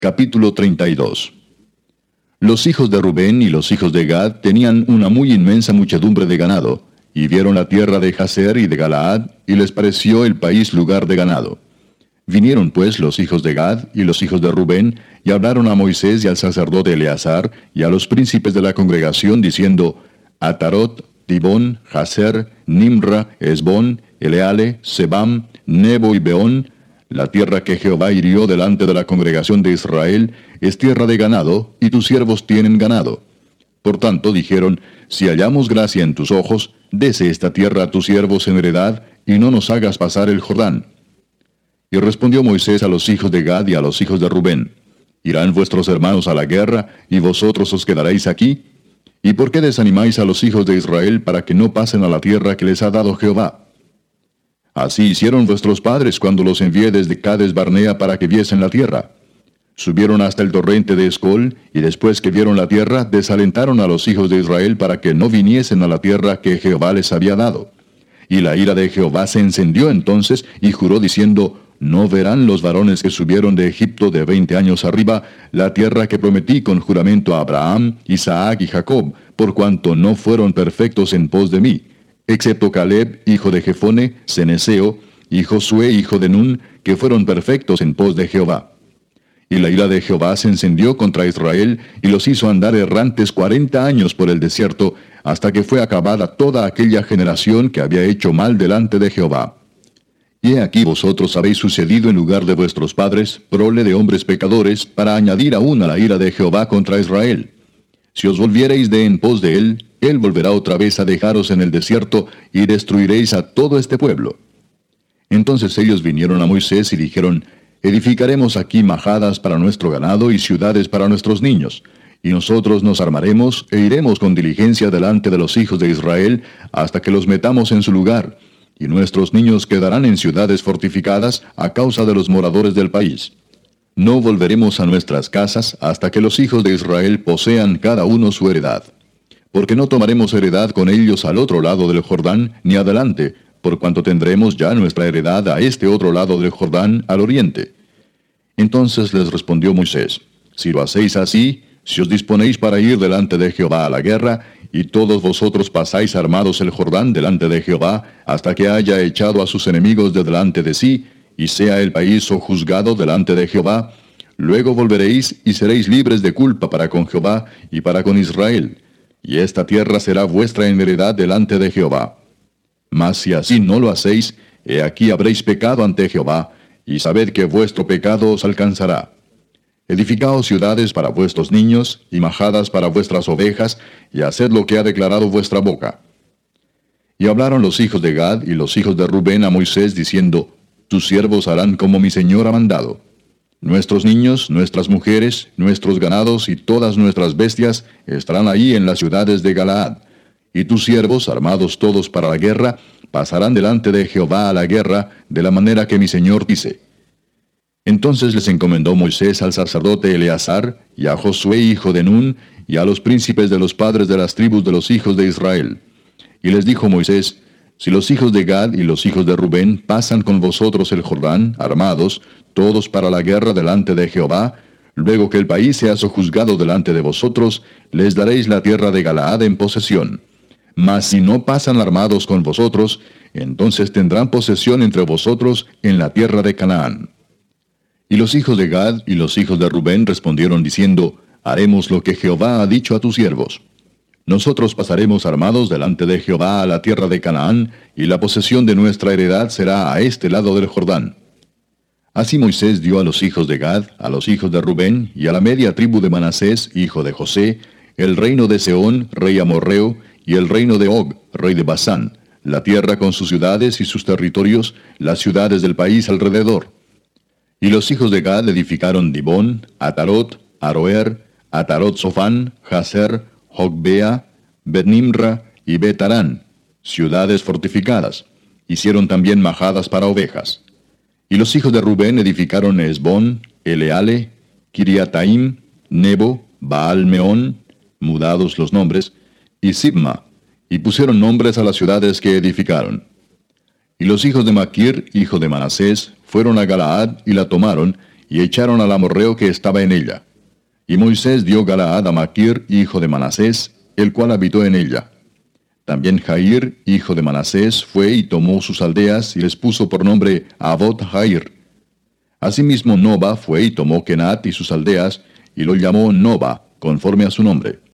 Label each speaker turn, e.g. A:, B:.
A: Capítulo 32. Los hijos de Rubén y los hijos de Gad tenían una muy inmensa muchedumbre de ganado, y vieron la tierra de Jazer y de Galaad, y les pareció el país lugar de ganado. Vinieron pues los hijos de Gad y los hijos de Rubén, y hablaron a Moisés y al sacerdote Eleazar, y a los príncipes de la congregación, diciendo: Atarot, Dibón, Jazer, Nimra, Esbón, Eleale, Sebam, Nebo y Beón, la tierra que Jehová hirió delante de la congregación de Israel, es tierra de ganado, y tus siervos tienen ganado. Por tanto dijeron: Si hallamos gracia en tus ojos, dese esta tierra a tus siervos en heredad, y no nos hagas pasar el Jordán. Y respondió Moisés a los hijos de Gad y a los hijos de Rubén: ¿Irán vuestros hermanos a la guerra, y vosotros os quedaréis aquí? ¿Y por qué desanimáis a los hijos de Israel para que no pasen a la tierra que les ha dado Jehová? Así hicieron vuestros padres cuando los envié desde Cades Barnea para que viesen la tierra. Subieron hasta el torrente de Escol, y después que vieron la tierra, desalentaron a los hijos de Israel para que no viniesen a la tierra que Jehová les había dado. Y la ira de Jehová se encendió entonces, y juró diciendo: No verán los varones que subieron de Egipto de 20 años arriba la tierra que prometí con juramento a Abraham, Isaac y Jacob, por cuanto no fueron perfectos en pos de mí, excepto Caleb, hijo de Jefone, ceneseo, y Josué, hijo de Nun, que fueron perfectos en pos de Jehová. Y la ira de Jehová se encendió contra Israel, y los hizo andar errantes 40 años por el desierto, hasta que fue acabada toda aquella generación que había hecho mal delante de Jehová. Y he aquí vosotros habéis sucedido en lugar de vuestros padres, prole de hombres pecadores, para añadir aún a la ira de Jehová contra Israel. Si os volviereis de en pos de él volverá otra vez a dejaros en el desierto, y destruiréis a todo este pueblo. Entonces ellos vinieron a Moisés y dijeron: Edificaremos aquí majadas para nuestro ganado y ciudades para nuestros niños, y nosotros nos armaremos e iremos con diligencia delante de los hijos de Israel hasta que los metamos en su lugar, y nuestros niños quedarán en ciudades fortificadas a causa de los moradores del país. No volveremos a nuestras casas hasta que los hijos de Israel posean cada uno su heredad. Porque no tomaremos heredad con ellos al otro lado del Jordán, ni adelante, por cuanto tendremos ya nuestra heredad a este otro lado del Jordán, al oriente. Entonces les respondió Moisés: Si lo hacéis así, si os disponéis para ir delante de Jehová a la guerra, y todos vosotros pasáis armados el Jordán delante de Jehová, hasta que haya echado a sus enemigos de delante de sí, y sea el país sojuzgado delante de Jehová, luego volveréis y seréis libres de culpa para con Jehová y para con Israel, y esta tierra será vuestra en heredad delante de Jehová. Mas si así no lo hacéis, he aquí habréis pecado ante Jehová, y sabed que vuestro pecado os alcanzará. Edificaos ciudades para vuestros niños, y majadas para vuestras ovejas, y haced lo que ha declarado vuestra boca. Y hablaron los hijos de Gad y los hijos de Rubén a Moisés, diciendo: Tus siervos harán como mi señor ha mandado. Nuestros niños, nuestras mujeres, nuestros ganados y todas nuestras bestias estarán ahí en las ciudades de Galaad. Y tus siervos, armados todos para la guerra, pasarán delante de Jehová a la guerra, de la manera que mi señor dice. Entonces les encomendó Moisés al sacerdote Eleazar, y a Josué hijo de Nun, y a los príncipes de los padres de las tribus de los hijos de Israel. Y les dijo Moisés: Si los hijos de Gad y los hijos de Rubén pasan con vosotros el Jordán, armados, todos para la guerra delante de Jehová, luego que el país sea sojuzgado delante de vosotros, les daréis la tierra de Galaad en posesión. Mas si no pasan armados con vosotros, entonces tendrán posesión entre vosotros en la tierra de Canaán. Y los hijos de Gad y los hijos de Rubén respondieron diciendo: Haremos lo que Jehová ha dicho a tus siervos. Nosotros pasaremos armados delante de Jehová a la tierra de Canaán, y la posesión de nuestra heredad será a este lado del Jordán. Así Moisés dio a los hijos de Gad, a los hijos de Rubén, y a la media tribu de Manasés, hijo de José, el reino de Sehón, rey amorreo, y el reino de Og, rey de Basán, la tierra con sus ciudades y sus territorios, las ciudades del país alrededor. Y los hijos de Gad edificaron Dibón, Atarot, Aroer, Atarot Sofán, Jazer, Jogbea, Bet-Nimra y Bet-Arán, ciudades fortificadas. Hicieron también majadas para ovejas. Y los hijos de Rubén edificaron Esbón, Eleale, Kiriataim, Nebo, Baal-Meón, mudados los nombres, y Sibma, y pusieron nombres a las ciudades que edificaron. Y los hijos de Maquir, hijo de Manasés, fueron a Galaad y la tomaron, y echaron al amorreo que estaba en ella. Y Moisés dio Galaad a Maquir, hijo de Manasés, el cual habitó en ella. También Jair, hijo de Manasés, fue y tomó sus aldeas, y les puso por nombre Avot Jair. Asimismo Noba fue y tomó Kenat y sus aldeas, y lo llamó Noba, conforme a su nombre.